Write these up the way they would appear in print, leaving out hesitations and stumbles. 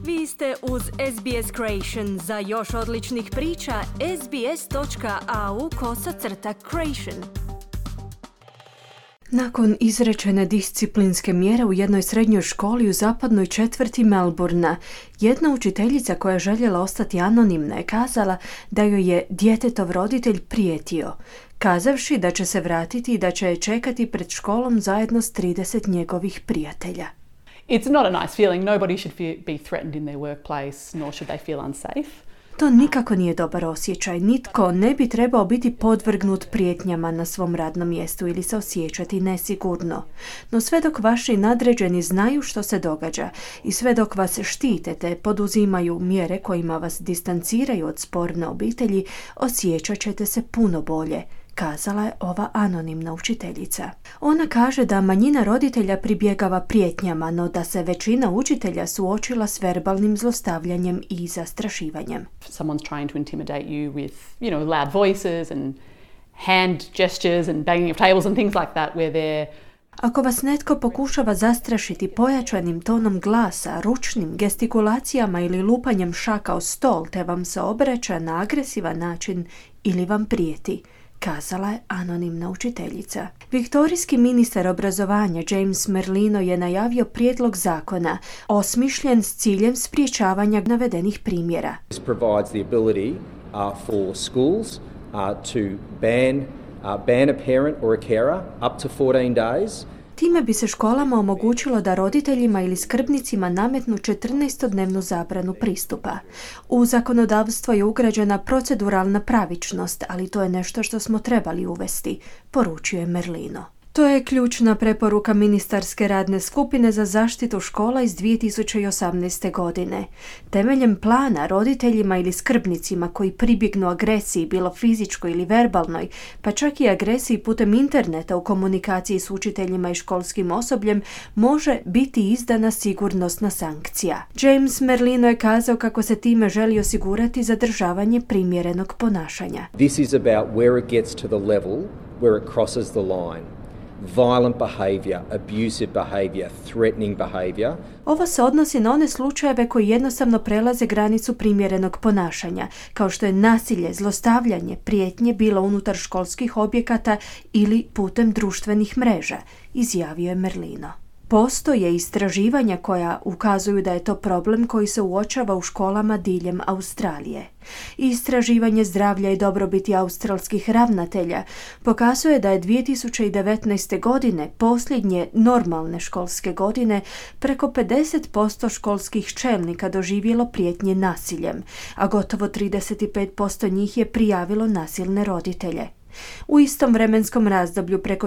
Vi ste uz SBS Creation. Za još odličnih priča, sbs.au/creation. Nakon izrečene disciplinske mjere u jednoj srednjoj školi u zapadnoj četvrti Melbourna, jedna učiteljica koja je željela ostati anonimna je kazala da joj je djetetov roditelj prijetio, kazavši da će se vratiti i da će je čekati pred školom zajedno s 30 njegovih prijatelja. It's not a nice feeling. Nobody should be threatened in their workplace, nor should they feel unsafe. To nikako nije dobar osjećaj. Nitko ne bi trebao biti podvrgnut prijetnjama na svom radnom mjestu ili se osjećati nesigurno. No sve dok vaši nadređeni znaju što se događa i sve dok vas štite te poduzimaju mjere kojima vas distanciraju od sporne obitelji, osjećat ćete se puno bolje, kazala je ova anonimna učiteljica. Ona kaže da manjina roditelja pribjegava prijetnjama, no da se većina učitelja suočila s verbalnim zlostavljanjem i zastrašivanjem. Someone's trying to intimidate you with, loud voices and hand gestures and banging of tables and things like that where they're. Ako vas netko pokušava zastrašiti pojačanim tonom glasa, ručnim gestikulacijama ili lupanjem šaka o stol te vam se obraća na agresivan način ili vam prijeti, kazala je anonimna učiteljica. Viktorijski ministar obrazovanja James Merlino je najavio prijedlog zakona osmišljen s ciljem sprječavanja navedenih primjera. This provides the ability for schools to ban a parent or a carer up to 14 days. Time bi se školama omogućilo da roditeljima ili skrbnicima nametnu 14-dnevnu zabranu pristupa. U zakonodavstvo je ugrađena proceduralna pravičnost, ali to je nešto što smo trebali uvesti, poručuje Merlino. To je ključna preporuka ministarske radne skupine za zaštitu škola iz 2018. godine. Temeljem plana roditeljima ili skrbnicima koji pribjegnu agresiji, bilo fizičkoj ili verbalnoj, pa čak i agresiji putem interneta u komunikaciji s učiteljima i školskim osobljem, može biti izdana sigurnosna sankcija. James Merlino je kazao kako se time želi osigurati zadržavanje primjerenog ponašanja. This is about where it gets to the level where it crosses the line. Violent behavior, abusive behavior, threatening behavior. Ovo se odnosi na one slučajeve koji jednostavno prelaze granicu primjerenog ponašanja, kao što je nasilje, zlostavljanje, prijetnje bilo unutar školskih objekata ili putem društvenih mreža, izjavio je Merlino. Postoje istraživanja koja ukazuju da je to problem koji se uočava u školama diljem Australije. Istraživanje zdravlja i dobrobiti australskih ravnatelja pokazuje da je 2019. godine, posljednje normalne školske godine, preko 50% školskih čelnika doživjelo prijetnje nasiljem, a gotovo 35% njih je prijavilo nasilne roditelje. U istom vremenskom razdoblju preko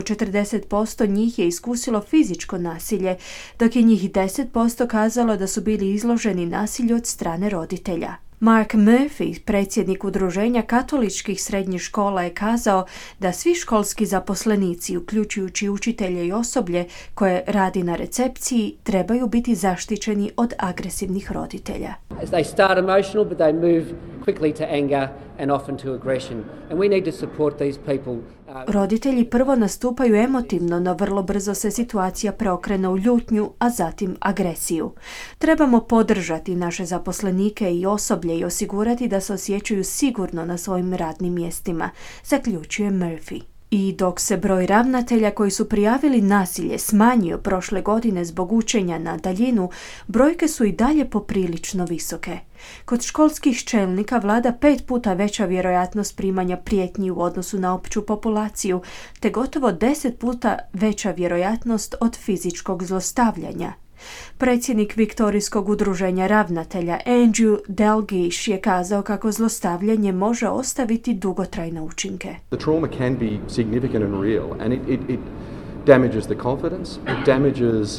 40% njih je iskusilo fizičko nasilje, dok je njih 10% kazalo da su bili izloženi nasilju od strane roditelja. Mark Murphy, predsjednik udruženja katoličkih srednjih škola, je kazao da svi školski zaposlenici, uključujući učitelje i osoblje koje radi na recepciji, trebaju biti zaštićeni od agresivnih roditelja. They start emotional, but they move quickly to anger and often to aggression. And we need to support these people. Roditelji prvo nastupaju emotivno, no vrlo brzo se situacija preokrene u ljutnju, a zatim agresiju. Trebamo podržati naše zaposlenike i osoblje i osigurati da se osjećaju sigurno na svojim radnim mjestima, zaključuje Murphy. I dok se broj ravnatelja koji su prijavili nasilje smanjio prošle godine zbog učenja na daljinu, brojke su i dalje poprilično visoke. Kod školskih čelnika vlada 5 puta veća vjerojatnost primanja prijetnji u odnosu na opću populaciju, te gotovo 10 puta veća vjerojatnost od fizičkog zlostavljanja. Predsjednik Viktorijskog udruženja ravnatelja Andrew Dalgish je kazao kako zlostavljanje može ostaviti dugotrajne učinke. The trauma can be significant and real, and it damages the confidence, it damages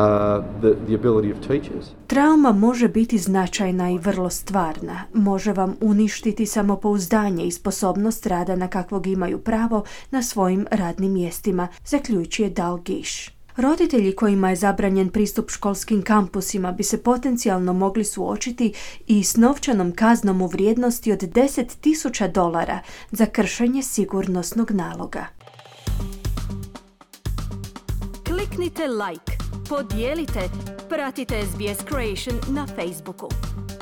the ability of teachers. Trauma može biti značajna i vrlo stvarna. Može vam uništiti samopouzdanje i sposobnost rada na kakvog imaju pravo na svojim radnim mjestima, zaključuje Dalgish. Roditelji kojima je zabranjen pristup školskim kampusima bi se potencijalno mogli suočiti i s novčanom kaznom u vrijednosti od $10,000 za kršenje sigurnosnog naloga. Kliknite like, podijelite, pratite SBS Creation na Facebooku.